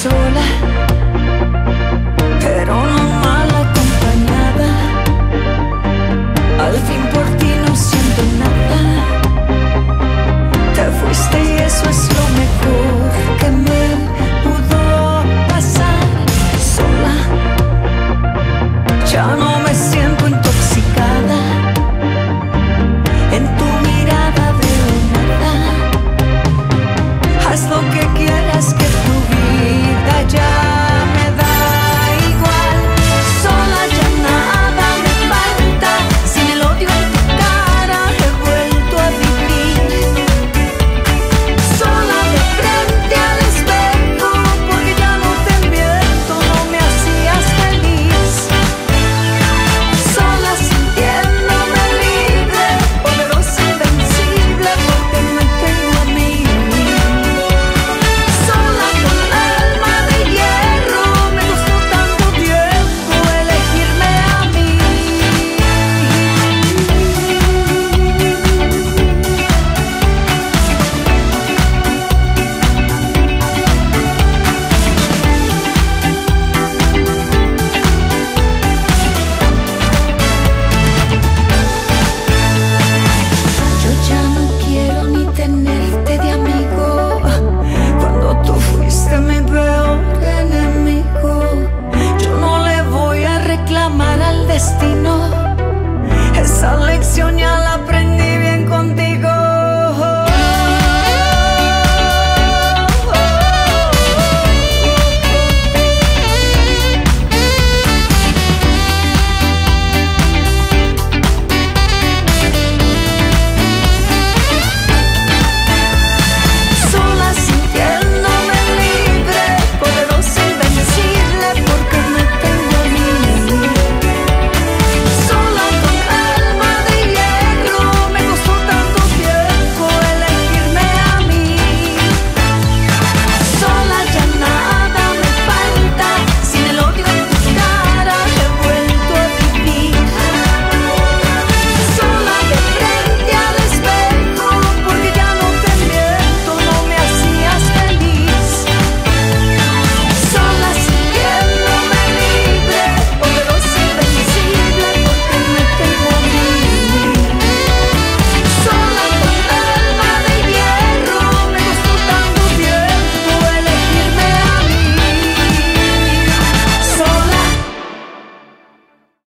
sola, pero no mal acompañada. Al fin por ti no siento nada. Te fuiste y eso es lo mejor que me pudo pasar. Sola, ya no me siento intoxicada. En tu mirada veo nada. Haz lo que quieras, que tu vida ya me da igual. Sola ya nada me falta. Sin el odio en tu cara he vuelto a vivir. Sola de frente al espejo, porque ya no te miento, no me hacías feliz. Sola sintiéndome libre, poderosa, invencible, porque me tengo a mí. Sola con alma de hierro, me costó tanto tiempo elegirme a mí. Yo ya no quiero ni tenerte de amigo. Cuando tú fuiste mi peor enemigo. Yo no le voy a reclamar al destino esa lección ya